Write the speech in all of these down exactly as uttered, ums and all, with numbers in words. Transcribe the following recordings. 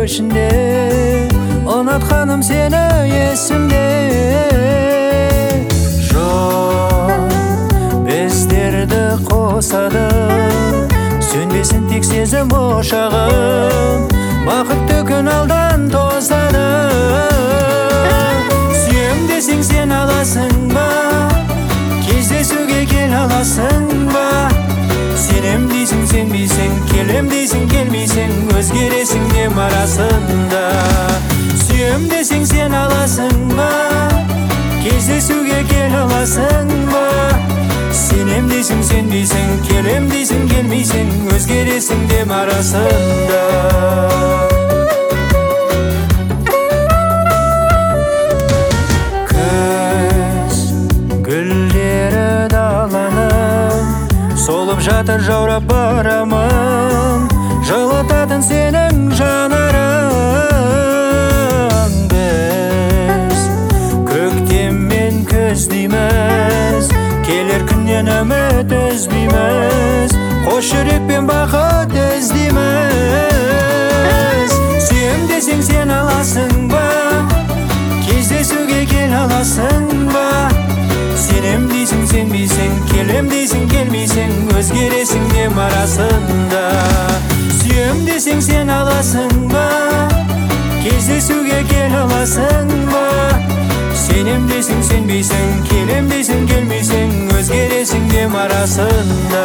ішінде, ұнатқаным сені есімде. Жоқ, біздерді қосады, сөнбесін тек сезім ошағым, бақытты күн алдан тозады. Сүйем десең сен аласың ба, кездесуге кел аласың ба? Сенем дейсің сенбейсің, келем дейсің келмейсің, өзгересің дем арасында. Сүйем десең сен аласың ба, кездесуге кел аласың ба? Сенем дейсің сенбейсің, келем дейсің келмейсің, өзгересің дем арасында. Солып жатыр жаурап барамын, жылытатын сенің жанарың. Біз көктем мен күз дейміз, келер күннен үміт үзбейміз, қос жүрекпен бақыт іздейміз. Сүйем десең сен аласың ба, кездесуге кел аласың ба? Сенем дейсің сенбейсің, келем дейсің келмейсің, өзгересің дем арасында. Сүйем десең сен аласың ба, кездесуге кел аласың ба? Сенем дейсің сенбейсің, келем дейсің келмейсің, өзгересің дем арасында.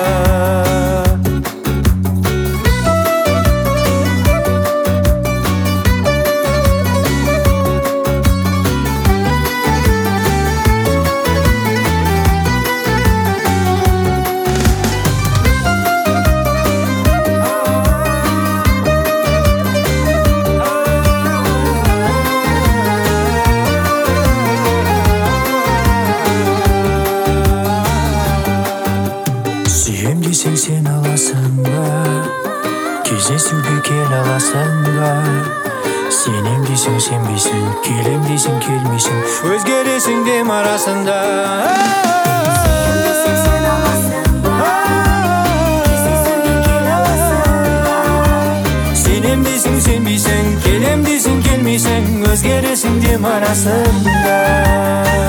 Сүйем десең сен аласың ба, кездесуге кел аласың ба? Сенем дейсің сенбейсің, келем дейсің келмейсің, өзгересің дем арасында. Сүйем десең сен аласың ба, кездесуге кел аласың ба? Сенем дейсің сенбейсің, келем дейсің келмейсің, өзгересің дем арасында.